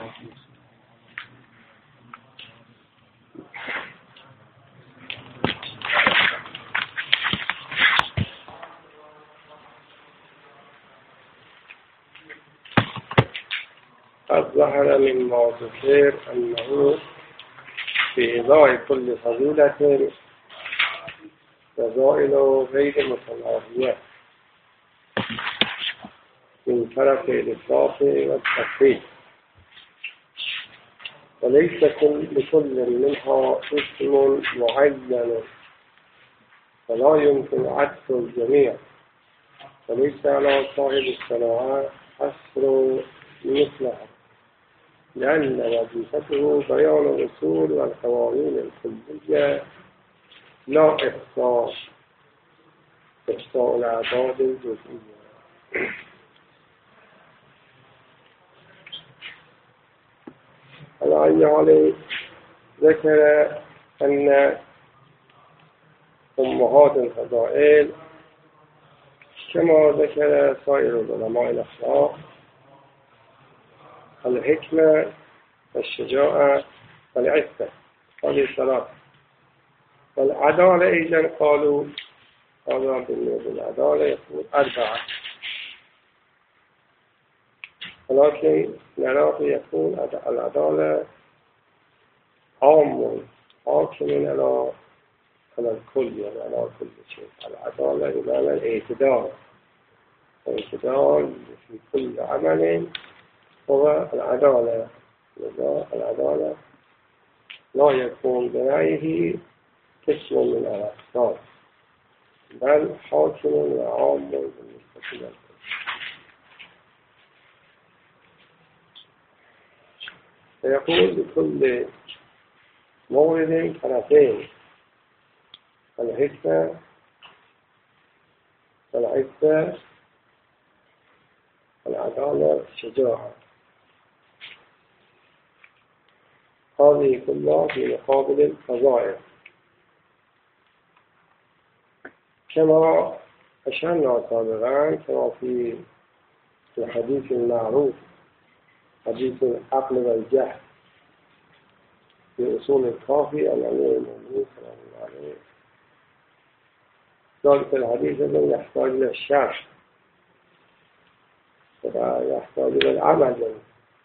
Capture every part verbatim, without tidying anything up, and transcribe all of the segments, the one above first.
قد ظهر مما ذكر أنه في إضاء كل فضيلة فضائل غير متناهية من طرف الإطلاق والتفريط، وليس لكل منها اسم معين فلا يمكن عطف الجميع، وليس على صاحب الصناعة حصر مثلها، لأن وظيفته بيان الأصول والقوانين الكلية لا إحصاء إحصاء الأعداد الجزئية. على أي حال ذكر أن أمهات الفضائل كما ذكر سائر العلماء الأخلاق الحكمة والشجاعة والعفة هذه الثلاث، والعدالة أيضا قالوا هذا بالنسبة للعدالة يقول أربعة، ولكن نراه يقول العدالة عام حاكم على على الكل، يعني على كل شيء. العدالة بمعنى الاعتدال، الاعتدال في كل عمل هو العدالة. العدالة لا يكون برأيه قسم من الأفراد، بل حاكم وعام بالنسبة للكل. فيقول بكل مورد طرفين، الحكمة والعفة والعدالة والشجاعة، هذه كلها في مقابل الفضائل. كما أشرنا سابقا، كما في الحديث المعروف حديث العقل والجهل في أصول الكافي عن أمير المؤمنين صلى الله عليه وسلم، ذلك الحديث الذي يحتاج إلى الشرح ويحتاج إلى العمل،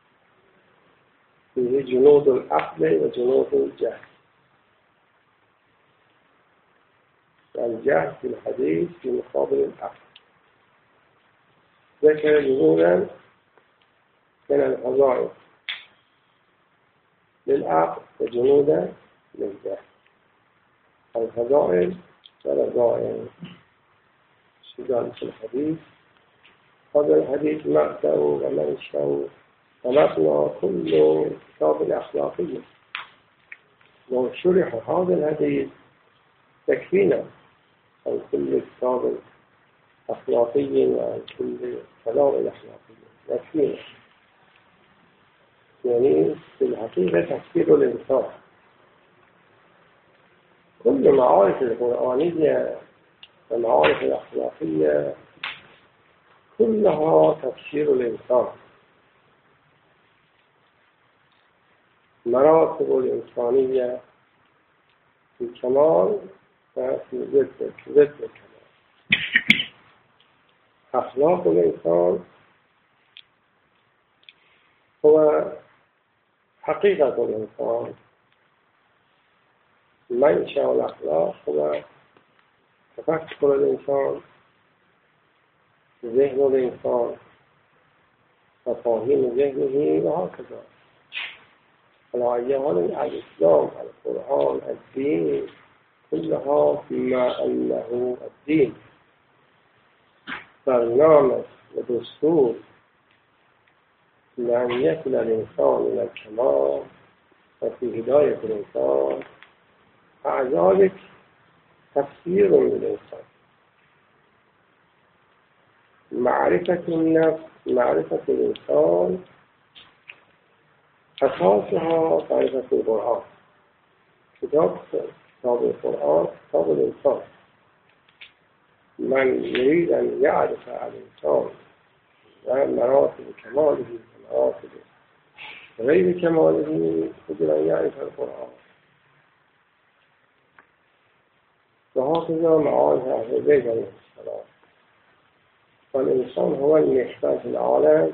فيه جنود العقل وجنود الجهل. الجهل في الحديث في مقابل العقل، ذكر جنودا من الفضائل للعقل وجنودا للجهل. الفضائل والرذائل شدان في الحديث. هذا الحديث مبدأ ومنشأ ومبنى كل كتاب الأخلاقية، لو شرح هذا الحديث تكفينا عن كل كتاب أخلاقي وعن كل كلام الأخلاقي، تكفينا. يعني في الحقيقة تفسير الإنسان، كل معارف القرآنية والمعارف الأخلاقية كلها تفسير الإنسان، مراتب الإنسانية في الكمال وفي ضد الكمال. أخلاق الإنسان هو حقيقة الإنسان، منشأ الأخلاق هو تفكر الإنسان، ذهن الإنسان، مفاهيم ذهنه وهكذا. على أي حال الإسلام، القرآن، الدين كلها بما أنه الدين برنامج ودستور لأن يصل الإنسان إلى الكمال وفي هداية الإنسان، مع ذلك تفسير للإنسان. معرفة النفس، معرفة الإنسان أساسها معرفة القرآن. كتاب كتاب القرآن كتاب الإنسان. من يريد أن يعرف الإنسان ومراتب كماله ومراتب غير كماله قدر أن يعرف القرآن. وهكذا معاني أهل زيد عليه السلام. فالإنسان هو المحتاج العالم،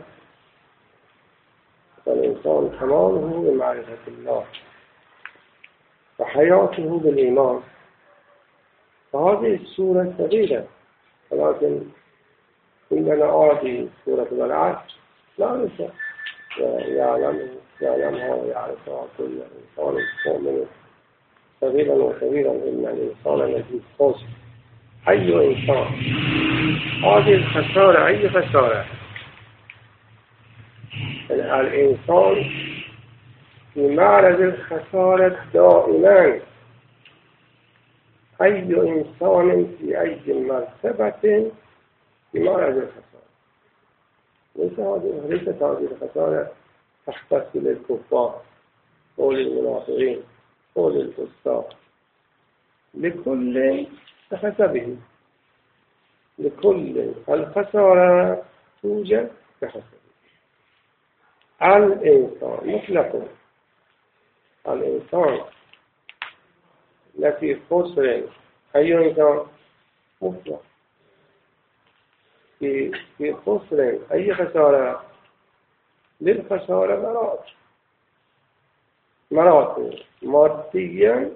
فالإنسان كماله بمعرفة الله وحياته بالإيمان. فهذه السورة ثقيلة، ولكن عندنا عادي سورة العصر لا ننسى يعلم يعلمها ويعرفها كل إنسان مؤمن صغيرا وكبيرا إن الإنسان الذي خسر. أي إنسان هذه الخسارة أي خسارة؟ الإنسان في معرض الخسارة دائما. أي إنسان في أي مرتبة في معرض الخسارة. ليس هذه ليست هذه الخسارة تختص للكفار أو للمنافقين أو للفساق، لكل بحسبه، لكل الخسارة توجد بحسبه. الإنسان مطلق، الإنسان التي خسر أي إنسان مطلق في في خسر أي خسارة. للخسارة مراتب مراتب مادية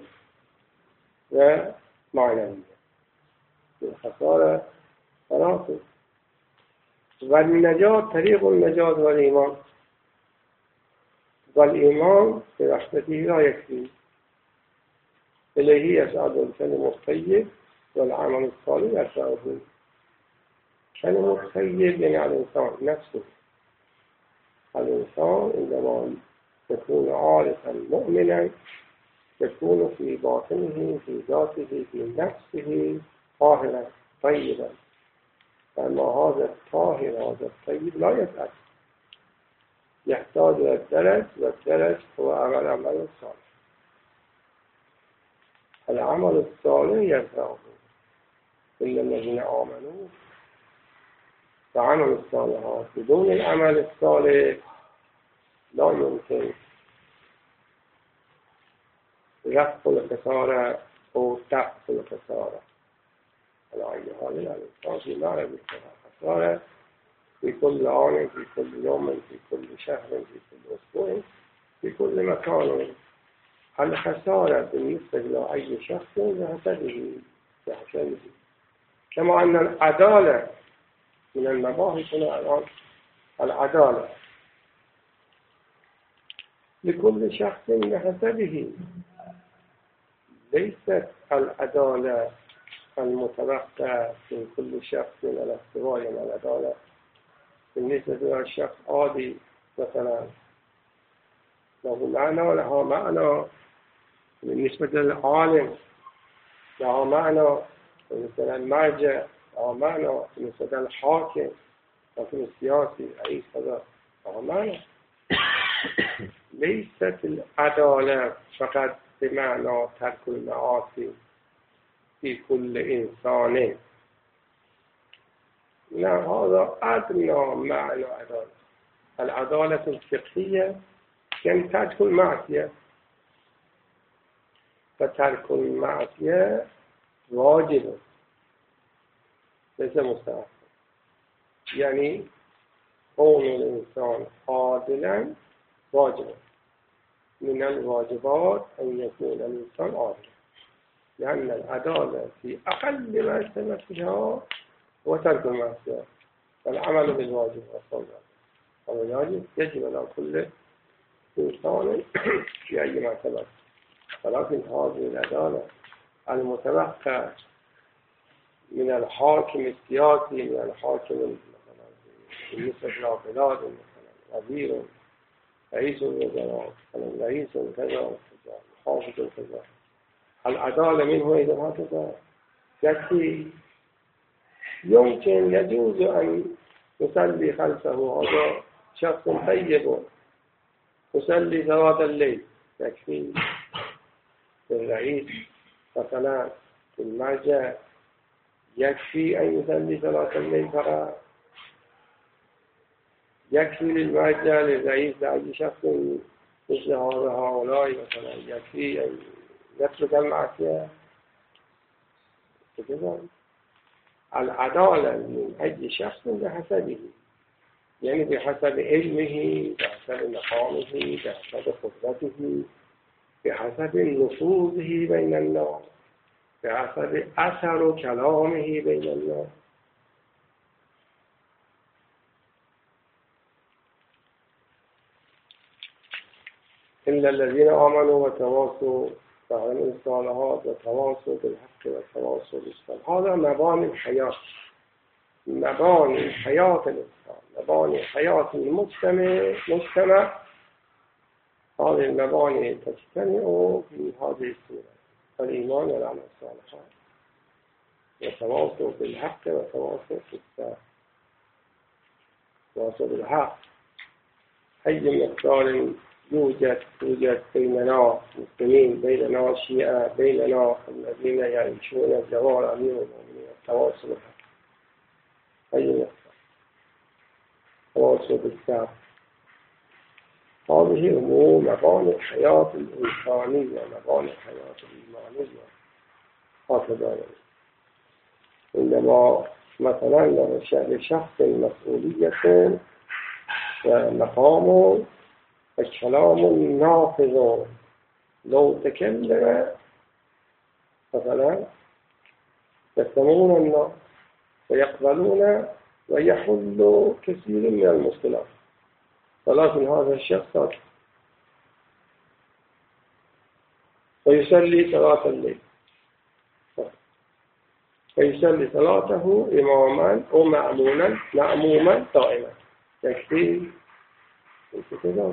ومعنوية. للخسارة مراتب. والنجاة طريق النجاة والإيمان، والإيمان برحمته لا يكفي، إليه يسعد الكلم الطيب والعمل الصالح يرفعه. كلمة الطيب يعني الإنسان نفسه. الإنسان عندما يكون عارفا مؤمنا يكون في باطنه في ذاته في نفسه طاهرا طيبا. فأما هذا الطاهر هذا الطيب لا يسعد، يحتاج إلى الدرج، والدرج هو عمل عمل الصالح. العمل الصالح يرفعه إلا الذين آمنوا وعملوا الصالحات. بدون العمل الصالح لا يمكن رفع الخسارة أو دفع الخسارة. على أي حال الإنسان في معرض الخسارة في كل آن، في كل يوم، في كل شهر، في كل أسبوع، في كل مكان. الخسارة بالنسبة لأي شخص بحسبه بحسبه. كما أن العدالة من المباحث الآن، العدالة لكل شخص بحسبه. ليست العدالة المتوقع في كل شخص من الاستواء من العدالة بالنسبة للشخص عادي مثلا له معنى ولها معنى، بالنسبة للعالم لها معنى، بالنسبة للمرجع لها معنى، بالنسبة للحاكم لكن السياسي رئيس هذا لها معنى. ليست العدالة فقط بمعنى ترك المعاصي في كل إنسان. لا، هذا أدنى معنى العدالة. العدالة الفقهية يعني ترك المعصية، فترك المعصية واجب ليس مستحب. يعني كون الإنسان عادلا واجب. من الواجبات أن يكون الإنسان عادلا، لأن العدالة في أقل مرتبتها هو ترك المعصية والعمل بالواجب والصواب. ولذلك يجب على كل إنسان في أي مرتبة. ولكن هذه العدالة المتوقع من الحاكم السياسي، من الحاكم مثلا بالنسبة للبلاد مثلا وزير رئيس الوزراء مثلا رئيس كذا محافظ كذا، العدالة منه إذا هكذا يكفي. يمكن يجوز أن يصلي خلفه هذا شخص طيب يصلي صلاة الليل يكفي. الرئيس مثلا في المرجع يكفي أن يصلي صلاة الليل فقط. يكفي للمرجع للرئيس لأي شخص مثل هؤلاء مثلا يكفي أن يترك المعصية كذا. العدالة من أي شخص بحسبه، يعني بحسب علمه، بحسب مقامه، بحسب قدرته، بحسب نفوذه بين الناس، بحسب أثر كلامه بين الناس. إلا الذين آمنوا وتواصوا فعلوا الصالحات وتواصوا بالحق وتواصوا بالصبر. هذا مباني الحياة، مباني حياة الإنسان، مباني حياة المجتمع مجتمع هذه المباني تجتمع في هذه السورة: الإيمان والعمل الصالحات وتواصوا بالحق وتواصوا بالصبر. تواصوا بالحق أي مقدار يوجد يوجد بيننا مسلمين، بيننا شيعة، بيننا الذين يعيشون الجوار أمير المؤمنين، التواصل بالحق أي مقدار، التواصل بالصبر. هذه أمور مباني الحياة الإنسانية، مباني الحياة الإيمانية. هكذا عندما مثلا لشخص مسؤولية ومقام الكلام نافذ، لو تكلم مثلا يستمعون الناس ويقبلون ويحل كثير من المشكلات، ولكن هذا الشخص ويصلي صلاة الليل ويصلي صلاته إماما أو مأمونا مأموما دائما، يكفي كذا.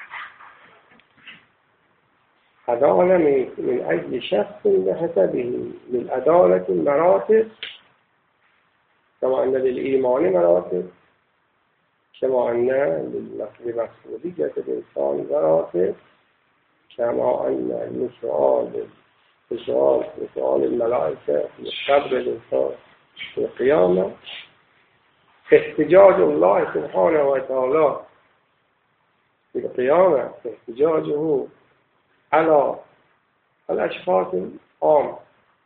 عدالة من, من أي شخص بحسبه. للعدالة مراتب، كما أن للإيمان مراتب، كما أن للمسؤولية الإنسان مراتب، كما أن لسؤال لسؤال لسؤال الملائكة للصبر الإنسان في القيامة. احتجاج الله سبحانه وتعالى في القيامة، احتجاجه على الأشخاص العام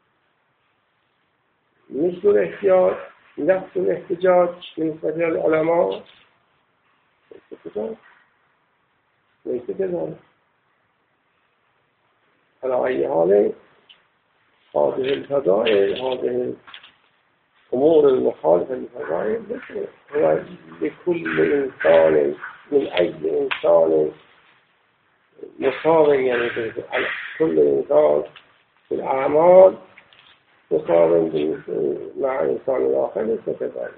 مثل الاحتجاج، نفس الاحتجاج بالنسبة للعلماء ليس كذلك. على أي حال هذه الفضائل، هذه الأمور المخالفة للفضائل هو لكل إنسان من أي إنسان مصاب، يعني كل إنسان في الأعمال مصاب مع إنسان آخر ليس كذلك.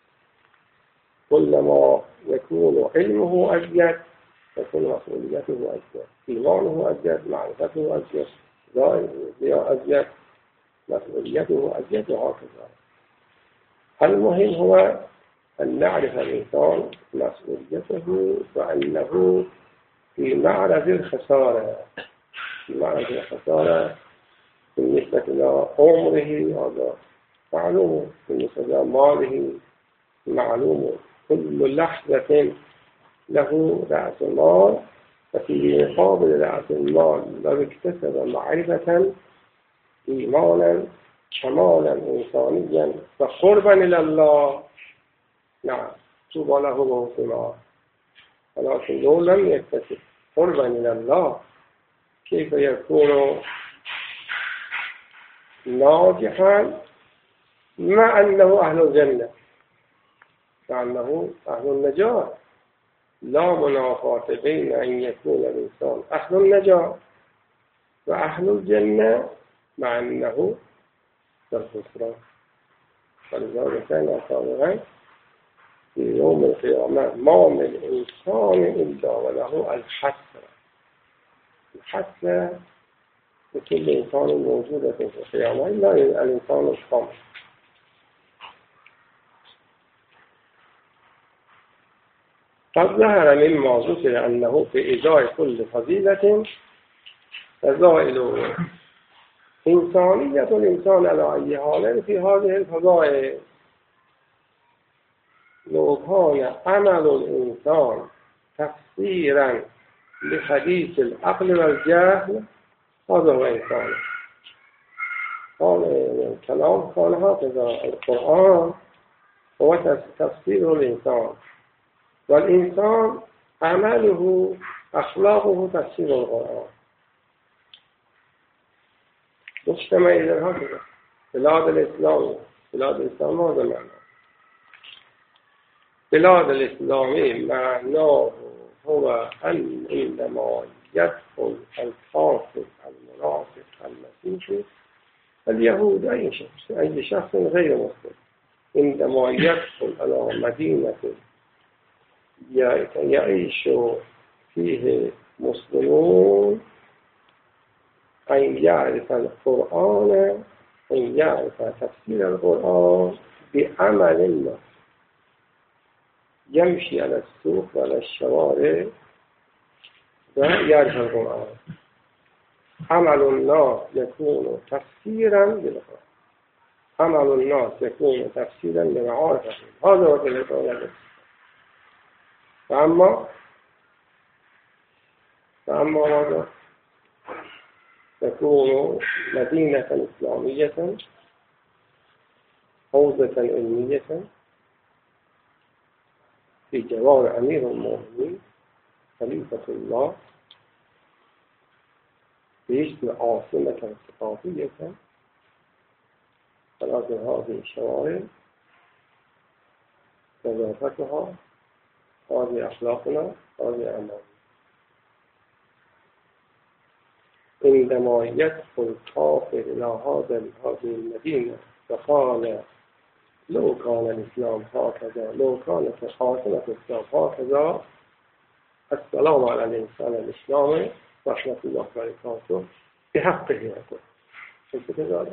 كلما يكون علمه أزيد تكون مسؤوليته أزيد، إيمانه أزيد، معرفته أزيد، ضياء أزيد، مسؤوليته أزيد، وهكذا. المهم هو أن نعرف الإنسان مسؤوليته وأنه في معرض الخسارة، في معرض الخسارة بالنسبة إلى عمره، هذا معلوم، بالنسبة إلى ماله معلوم. كل لحظة له رأس المال، وفي مقابل رأس المال لو اكتسب معرفة إيمانا كمالا إنسانيا وقربا إلى الله، نعم طوبى له وحسنا. ولكن لو لم يكتسب قربا إلى الله كيف يكون ناجحا مع أنه أهل الجنة، مع أنه أهل النجاة؟ لا منافاة بين أن يكون الإنسان أهل النجاة وأهل الجنة مع أنه الخسران. فلذلك كان صالحا في يوم القيامة ما من إنسان إلا وله الحسرة. الحسرة لكل إنسان موجودة في القيامة إلا الإنسان الصامت. قد ظهر مما ذكر أنه في إزاء كل فضيلة فضائل إنسانية الإنسان على أي حال في هذه الفضائل. لو كان عمل الإنسان تفسيرا لحديث العقل والجهل هذا هو إنسان. قال الكلام قال هكذا القرآن هو تفسير الإنسان، والإنسان عمله أخلاقه تفسير القرآن. مجتمع إذا هكذا بلاد الإسلام، بلاد الإسلام هذا معنى بلاد الإسلام معناه هو أن عندما يدخل الكافر المنافق المسيحي اليهود أي شخص أي شخص غير مسلم عندما يدخل على مدينة يعيش فيه مسلمون أن يعرف القرآن، أن يعرف تفسير القرآن بعمل الله، يمشي على السوق وعلى الشوارع ويعرف القرآن. عمل الناس يكون تفسيرا للقرآن، عمل الناس يكون تفسيرا لمعارفه. هذا هو القرآن. فأما فأما ماذا؟ تكون مدينة إسلامية حوزة علمية في جوار أمير المؤمنين خليفة الله باسم عاصمة ثقافية، فلازم هذه الشوارع نظافتها، هذه أخلاقنا، هذه أعمالنا. عندما يدخل كافر إلى هذا هذه المدينة فقال لو كان الإسلام هكذا، لو كانت عاصمة الإسلام هكذا، السلام على الإنسان الإسلامي رحمة الله وبركاته بحقه يقول. شفت كذا؟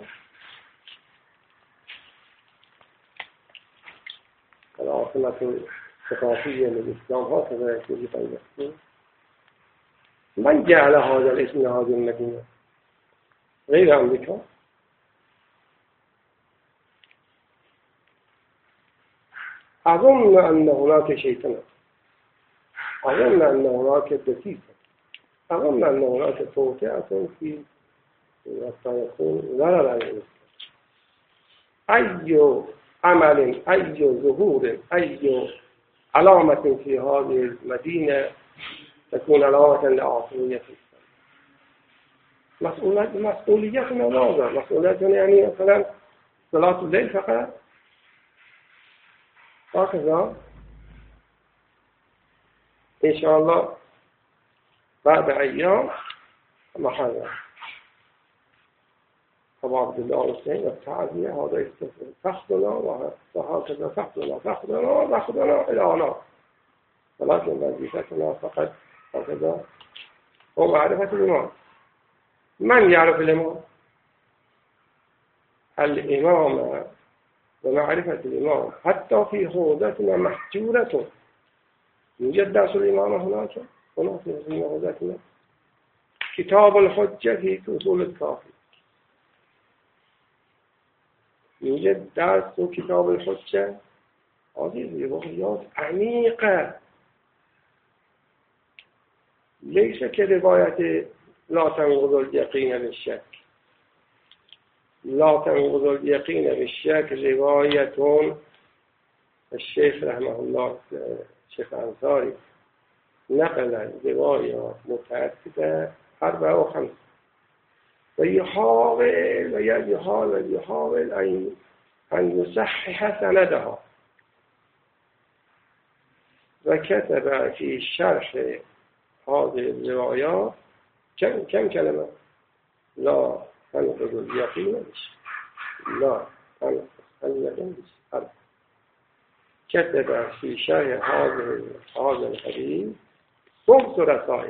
العاصمة الثقافية للإسلام هكذا يجب أن يكون. من جعل هذا الاسم لهذه المدينة غير أمريكا؟ أظن أن هناك شيطان، أظن أن هناك دسيسة، أظن أن هناك توطئة في حتى يكون ضررا للإسلام. أي عمل، أي ظهور، أي علامة في هذه المدينة تكون علامة لعاصمية الإسلام. مسؤوليتنا ماذا؟ مسؤوليتنا يعني مثلا صلاة الليل فقط هكذا. إن شاء الله بعد أيام محاضرة أبو عبد الله الحسين والتعزية، هذا يستفيد فخذنا وهكذا فخذنا فخذنا فخذنا إلى هنا، ولكن وظيفتنا فقط هكذا هو معرفة الإمام. من يعرف الإمام؟ الإمام ومعرفة الإمام حتى في حوزتنا محجورة. يوجد درس الإمام هناك هناك في حوزتنا كتاب الحجة في أصول الكافي، يوجد درس كتاب الحجة. هذه روايات عميقة، ليس كرواية لا تنقض اليقين بالشك. لا تنقض اليقين بالشك رواية الشيخ رحمه الله الشيخ أنصاري نقل رواية متعددة أربعة وخمسة، ويحاول ويحاول يحاول أن أن يصحح سندها، وكتب في شرح هذه الروايات كم كم كلمة؟ لا تنقض اليقين بالشك، لا تنقض اليقين بالشك. كتب في شرح هذا هذا الحديث خمس رسائل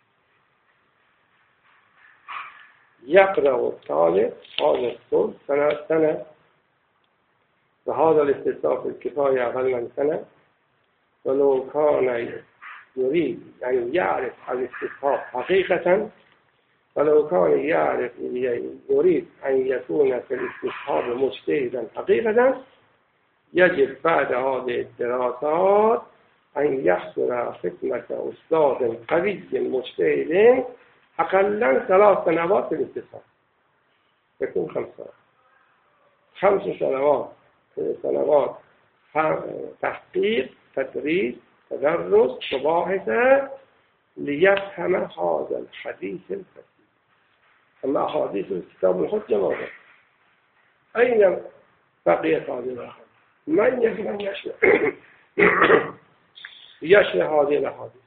يقرأ الطالب هذا الصوت سنة سنة، وهذا الاستثناء في الكفاية أقل من سنة. ولو كان يريد أن يعرف الاستثناء حقيقة، ولو كان يعرف يريد أن يكون في الاستثناء مجتهدا حقيقة، يجب بعد هذه الدراسات أن يحصل خدمة أستاذ قوي مجتهد أقلا ثلاث سنوات في الاتصال، يكون خمس سنوات خمس سنوات سنوات تحقيق تدريس تدرس مباحثة ليفهم هذا الحديث الفصيح. أما أحاديث الكتاب الحجة ماذا؟ أين بقيت هذه الأحاديث؟ من يفهم يشرح يشرح هذه الأحاديث؟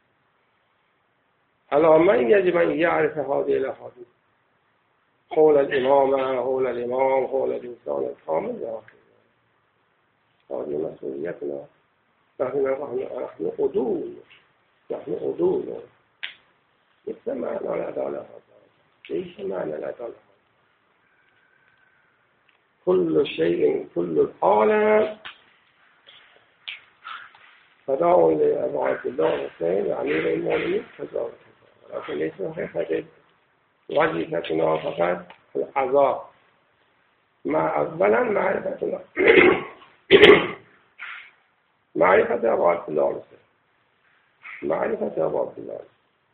على من يجب أن يعرف هذه الأحاديث؟ قول الإمامة، قول الإمام، قول الإنسان الكامل يا أخي. هذه مسؤوليتنا. نحن نحن عدول، نحن عدول. ليس معنى العدالة هذا، ليس معنى العدالة. كل شيء، كل العالم فداء لأبو عبد الله حسين أمير المؤمنين كذا وكذا، ولكن ليس حقيقة وظيفتنا فقط العذاب. مع أولا معرفتنا معرفة أبو عبد الله حسين، معرفة أبو عبد الله.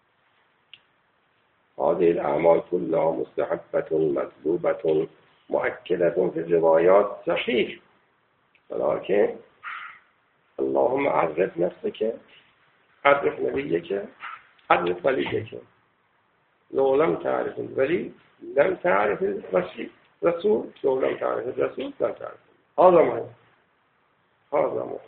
هذه الأعمال كلها مستحبة مطلوبة مؤكدة في الروايات صحيح، ولكن اللهم عرف نفسك، عرف نبيك، عرف وليك. لو لم تعرف الولي لم تعرف الرسول، لو لم تعرف الرسول لم تعرف. هذا مهم، هذا مهم.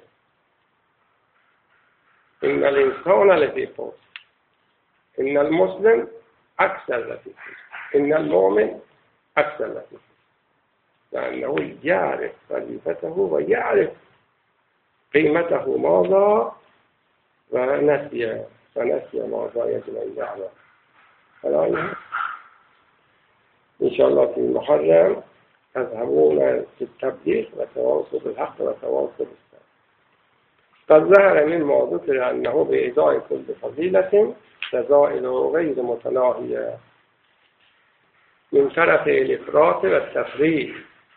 إن الإنسان لفي خسر، إن المسلم أكثر لفي خسر، إن المؤمن أكثر لفي خسر، لأنه يعرف وظيفته ويعرف قيمته ماذا ونسي فنسي ماذا يجب أن يعلم. الآن إن شاء الله في محرم تذهبون في التبليغ وتواصل بالحق وتواصل بالصبر. قد ظهر من ما ذكر أنه بإزاء كل فضيلة فضائل غير متناهية من طرف الإفراط والتفريط،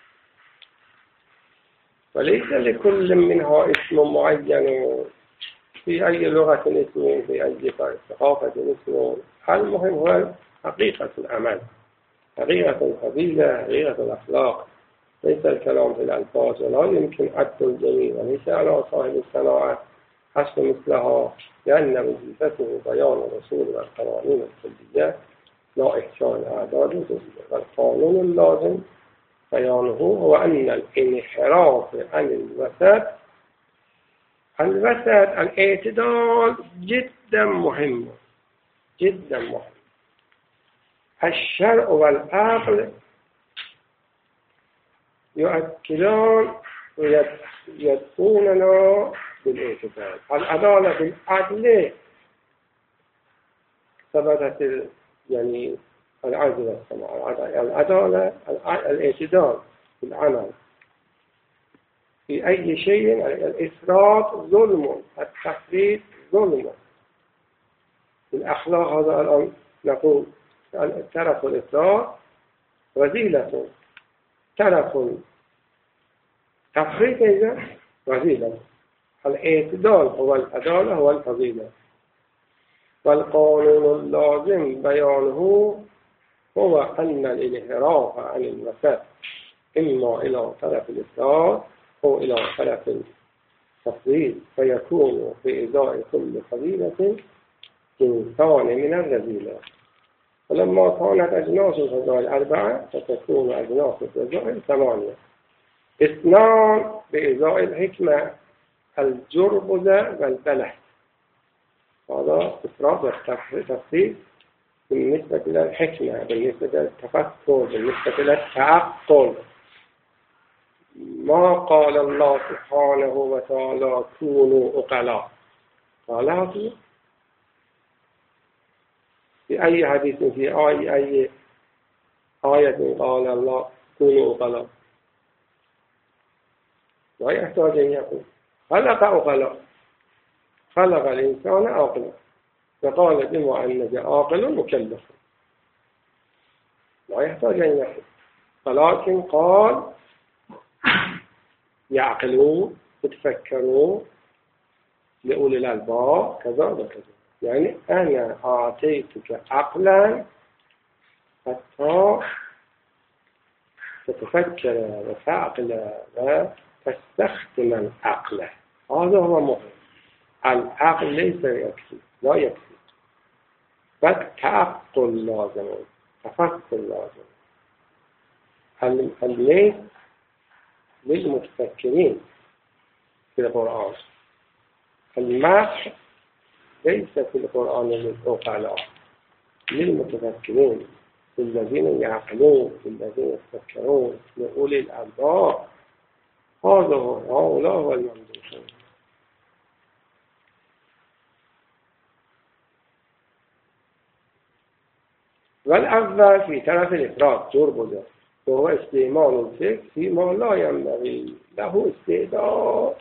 وليس لكل منها اسم معين، في أي لغة اسم، في أي ثقافة اسم. المهم هو حقيقة العمل، حقيقة الفضيلة، حقيقة الأخلاق. ليس الكلام في الألفاظ، ولا يمكن عد الجميع، وليس على صاحب الصناعة حسب مثلها، لأن وظيفته بيان الرسول والقوانين الكلية لا إحسان أعداد الجزية. والقانون اللازم بيانه هو أن الانحراف عن الوسط، الوسط الاعتدال جدا مهم، جدا مهم. الشرع والعقل يؤكدان ويدعوننا بالاعتدال. العدالة بالعدل ثبتت، يعني العدل والسماع. العدالة الاعتدال في العمل في أي شيء. الإفراط ظلم، التفريط ظلم. الأخلاق هذا الآن نقول ترك الإفراط رذيلة، ترك التفريط إذا رذيلة. الاعتدال هو العدالة، هو الفضيلة. والقانون اللازم بيانه هو أن الانحراف عن الوسط إما إلى طرف الإفراط أو إلى طرف التفضيل، فيكون في إزاء كل فضيلة إنسان من الرذيلة. ولما كانت أجناس الفضائل أربعة فتكون أجناس الفضائل ثمانية. اثنان بإزاء الحكمة، الجربذ والبلح. هذا إفراط والتفصيل بالنسبة إلى الحكمة، بالنسبة إلى التفكر، بالنسبة إلى التعقل. ما قال الله سبحانه وتعالى كونوا عقلاء، قالها في في أي حديث، في أي أي آية قال الله كونوا عقلاء؟ لا يحتاج أن يقول خلق عقلاء، خلق الإنسان عاقلا، فقال بما أنك عاقل مكلف، لا يحتاج أن يقول. ولكن قال يعقلون يتفكرون لأولي الألباب كذا وكذا. يعني أنا أعطيتك عقلا حتى تتفكر وتعقل وتستخدم العقل. هذا هو مهم. العقل ليس يكفي، لا يكفي، بل تعقل لازم، تفكر لازم. الليل للمتفكرين في القرآن، المدح ليس في القرآن للعقلاء، للمتفكرين، الذين يعقلون، الذين يتفكرون، لأولي الألباب. هذا هو هؤلاء هو الممدوحون. والأول في طرف الإفراد جور بوده، وهو استعمال الفكر فيما لا ينبغي له استعداد،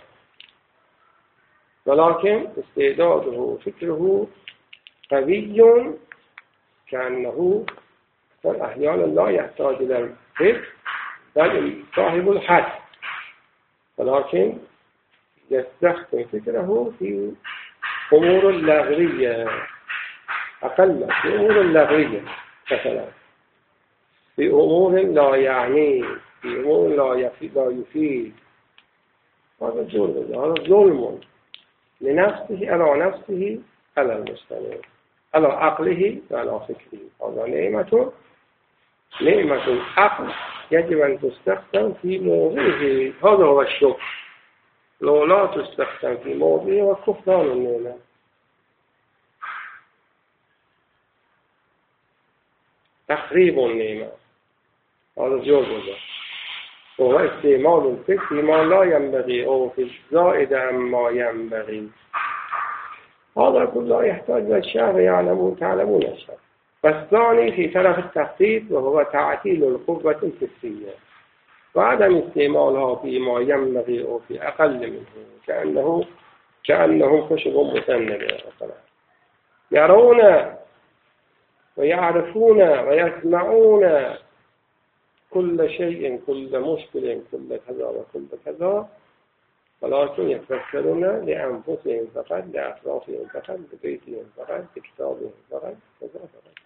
ولكن استعداده فكره قوي كأنه أحيانا لا يحتاج إلى الفكر بل صاحب الحد، ولكن يستخدم فكره في أمور اللغوية، أقل في أمور اللغوية مثلا، في أمور لا يعني، في أمور لا يفيد لا يفيد. هذا ظلم، هذا ظلم لنفسه على نفسه على المستمع، على عقله وعلى فكره. هذا نعمة، نعمة العقل يجب أن تستخدم في موضعه. هذا هو الشكر. لو لا تستخدم في موضعه وكفران النعمة. تخريب النعمة، هذا جوزه. وهو استعمال الفكر فيما لا ينبغي أو في الزائد عما ينبغي. هذا كله يحتاج إلى الشرع، يعلمون تعلمون الشرع. والثاني في طرف التخطيط وهو تعطيل القوة الفكرية وعدم استعمالها فيما ينبغي أو في أقل منه، كأنه كأنهم خشب مسندة مثلا، يرون ويعرفون ويسمعون كل شيء، كل مشكل، كل كذا وكل كذا، ولكن يتفكرون لأنفسهم فقط، لأطرافهم فقط، لبيتهم فقط، لكتابهم فقط، كذا فقط.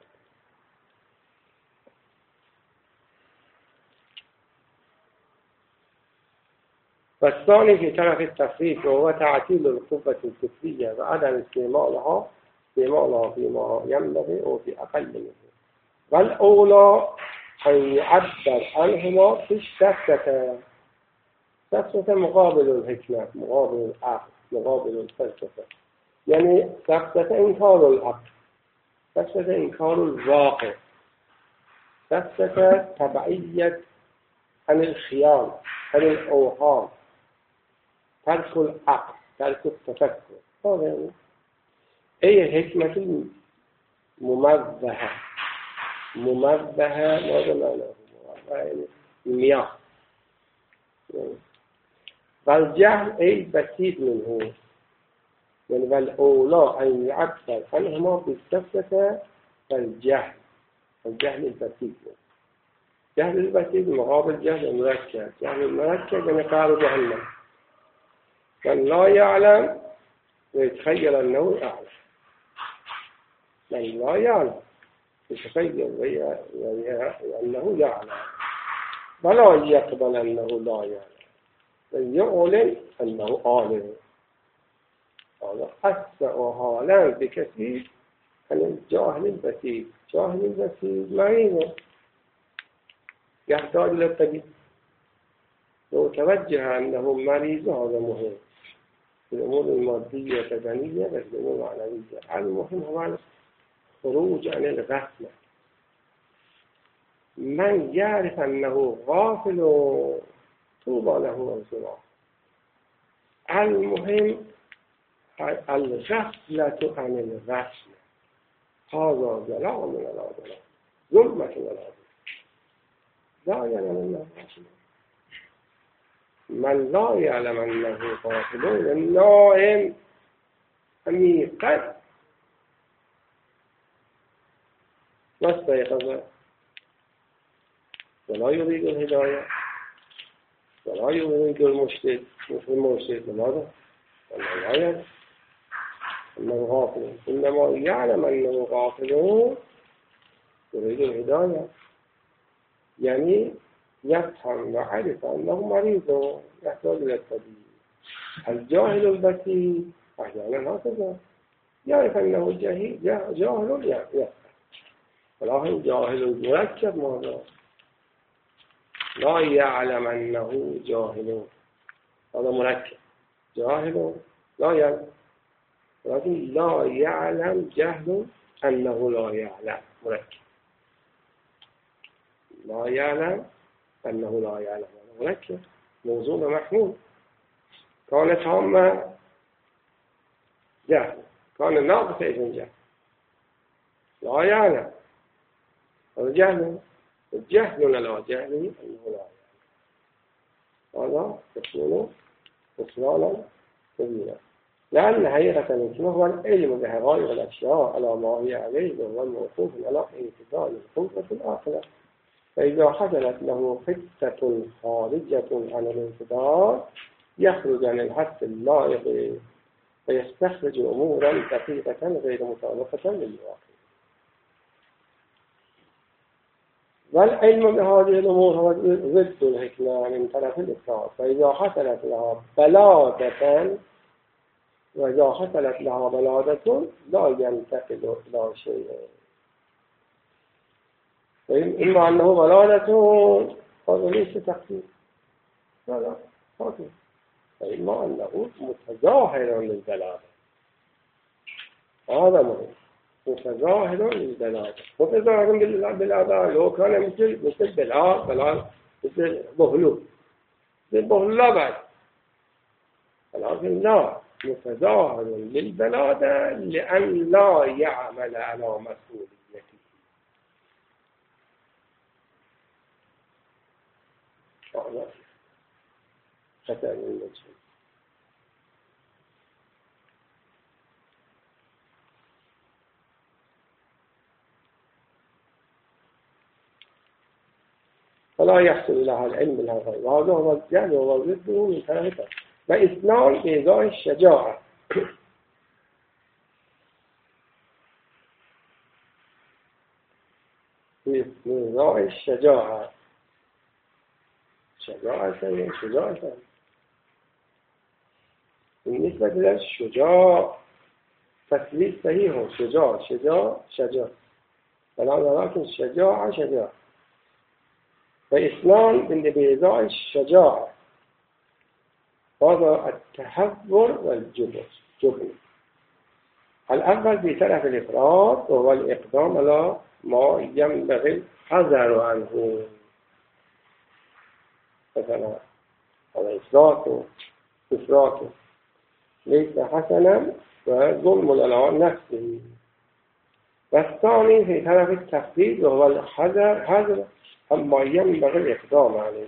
والثاني في طرف التفريق وهو تعطيل القوة الفكرية وعدم استعمالها استعمالها فيما ينبغي أو في أقل منه. والأولى أن يعبر عنهما في السفسطة. سفسطة مقابل الحكمة، مقابل العقل، مقابل الفلسفة. يعني سفسطة إنكار العقل، سفسطة إنكار الواقع، سفسطة تبعية عن الخيال، عن الأوهام، ترك العقل، ترك التفكر. هذا يعني أي حكمة مموهة. مموهة ماذا معناه؟ يعني مياه. والجهل أي بسيط منه. يعني والأولى أن يعبر عنهما بالسفسطة والجهل، الجهل البسيط. جهل البسيط مقابل جهل المركب. جهل المركب يعني قال جهنم، من لا يعلم ويتخيل أنه أعلم. من لا يعلم يتخيل أنه يعلم ولا يقبل أنه لا يعلم، بل يعلن أنه عالم. هذا أسوأ حالا بكثير عن الجاهل البسيط. جاهل البسيط مريض يحتاج إلى الطبيب. لو توجه أنه مريض هذا مهم في الأمور المادية والبدنية والأمور المعنوية. المهم هو الخروج عن الغفلة. من يعرف أنه غافل طوبى له وانصراف. المهم الغفلة عن الغفلة. هذا ضلال من الأضلال، ظلمة من الأضلال. لا يعلم أنه غافل. من لا يعلم أنه غافل النائم عميقا واستيقظ ولا يريد الهداية ولا يؤمن المرشد مثل المرشد لماذا؟ أنه لا يعلم أنه غافل، إنما يعلم أنه غافل يريد الهداية، يعني يفهم ويعرف أنه مريض يحتاج إلى الطبيب. الجاهل البسيط أحيانا هكذا يعرف أنه جاهل جاهل يفهم، ولكن جاهل المركب ماذا؟ لا يعلم أنه جاهل، هذا مركب، جاهل لا يعلم، ولكن لا يعلم جهل أنه لا يعلم، مركب، لا يعلم أنه لا يعلم، مركب، موضوع محمول. كان تام جهل، كان ناقص أيضا جهل، لا يعلم، هذا جهل، الجهل لا جهل أنه لا يعلم، هذا يكون خسرانا كبيرا. لأن حقيقة الإسلام هو العلم بحقائق الأشياء على ما هي عليه، وهو الموقوف على انتظار القدرة الآخرة. فإذا حصلت له حتة خارجة عن الانتظار يخرج عن الحد اللائق ويستخرج أمورا دقيقة غير مطابقة للواقع. والعلم بهذه الأمور هو ضد الحكمة من طرف الإفراد. فإذا حصلت لها بلادة وإذا حصلت لها بلادة لا ينتقل إلى شيء، إما أنه بلادة هذا ليس تقدير، لا لا هذا، إما أنه متظاهر للبلادة، هذا مهم، متظاهر للبلادة. متظاهر بالبلادة لو كان مثل مثل بلاد بلاد مثل بهلول، مثل بهلول لا بعد، ولكن لا، متظاهر للبلادة لأن لا يعمل على مسؤوليته. هذا خطأ المجهول. فلا يحصل لها العلم بالهذا، وهذا هو الجهل وهو ضده من ثلاثة. فإثنان بإيذاء الشجاعة، بإيذاء الشجاعة، شجاعة سيئة شجاعة سيئة. بالنسبة للشجاع تسليل صحيح، شجاع شجاع شجاع، ولكن شجاعة شجاع. فإثنان بإيذاء الشجاعة، هذا التهور والجبن. جبن. الأول بطرف الإفراد وهو الإقدام على ما ينبغي الحذر عنه، مثلا الإفراط إفراط ليس حسنا وظلم على نفسه. والثاني في طرف التفضيل وهو الحذر حذر أما ينبغي الإقدام عليه،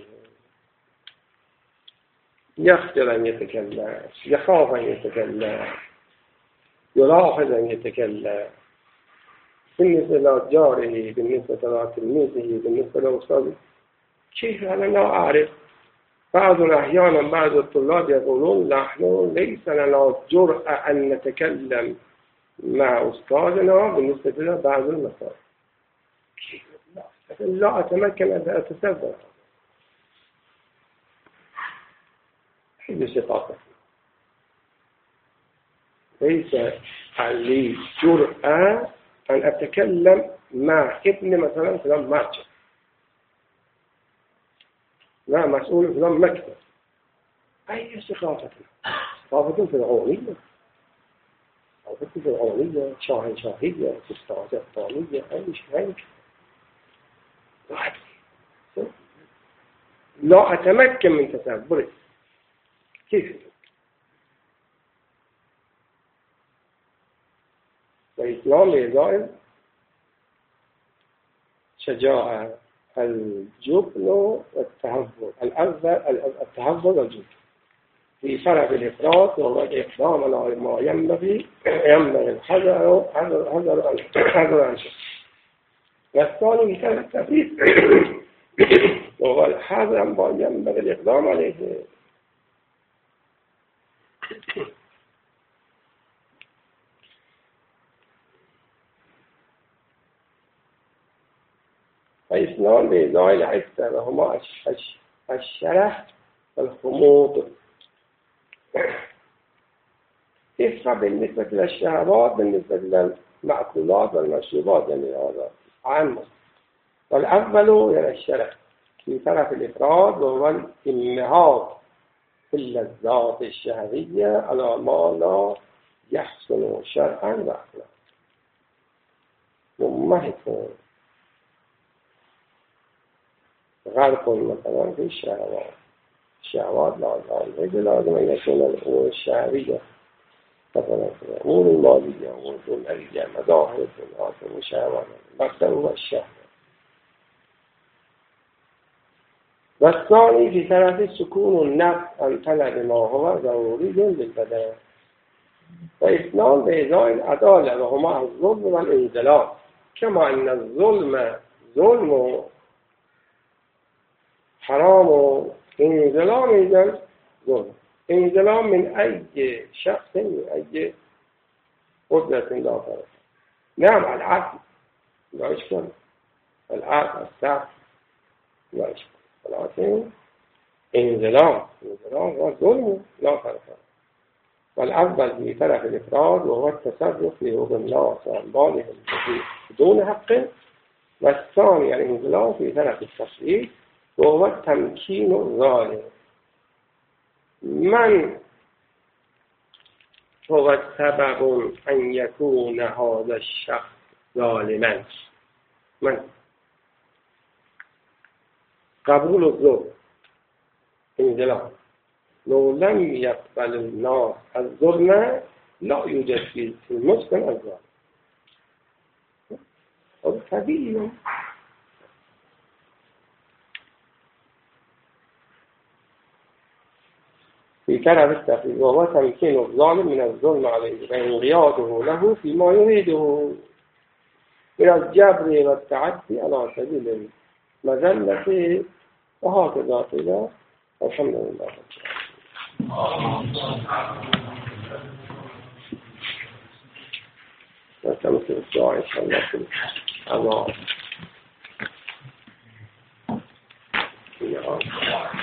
يخجل أن يتكلم، يخاف أن يتكلم، يلاحظ أن يتكلم، بالنسبة لجاره، بالنسبة لتلميذه، بالنسبة لأستاذه. كيف أنا لا أعرف؟ بعض الأحيان بعض الطلاب يقولون نحن ليس لنا جرأة أن نتكلم مع أستاذنا بالنسبة لبعض المسائل. لا أتمكن أن أتصور حيث ثقافة، ليس لي جرأة أن أتكلم مع ابن مثلا فلان مارجع، مع مسؤول فلان مكتب. أي ثقافة؟ ثقافة فرعونية، ثقافة فرعونية، شاهنشاهية، استعمارية، أي شيء. لا أتمكن من تصوره كيف. الإسلام يزال شجاعة، الجبن والتهور. الأول التهور والجبن في فرق الإفراط وهو الإقدام على ما ينبغي ينبغي الحذر حذر حذر حذر عن شيء. والثاني مثال التفريط وقال هذا ما ينبغي الإقدام عليه. فإثنان بإزاء العفة وهما الشرح والخمود. عفة بالنسبة للشهوات بالنسبة للمأكولات والمشروبات يعني هذا عامة. والأول يعني الشرح في طرف الإفراد وهو الانمهاق في اللذات الشهوية على ما لا يحسن شرعا وعقلا. منمهق غرق مثلا في الشهوات. الشهوات لازم لازم أن يكون الأمور الشهوية مثلا الأمور المالية أمور دنيوية مظاهر الدنيا والشهوات مقدر هو الشهوة. والثاني في طرف سكون النفس عن طلب ما هو ضروري للبدن. واثنان بإزاء العدالة وهما الظلم والانزلاق. كما أن الظلم ظلم حرام وانزلام إذن ظلم. انزلام من أي شخص من أي قدرة لا فرق. نعم العقل لا يشكل العقل السعر لا يشكل ولكن انزلام انزلام هو ظلم لا فرق. والأفضل في طرف الإفراد وهو التصرف في حقوق الناس وأموالهم بدون حق. والثاني الانزلام في طرف التصريف وهو التمكين الظالم. من هو السبب أن يكون هذا الشخص ظالما؟ من؟ قبول الظلم انزلام. لو لم يقبل الناس الظلم لا يوجد في المسلم الظالم. هذا طبيعي. في طرف التفريق وهو تمكين الظالم من الظلم عليه وانقياده له فيما يريده من الجبر والتعدي على سبيل المذلة وهكذا قيل. الحمد لله. نستمر في الدعاء إن شاء الله في الله.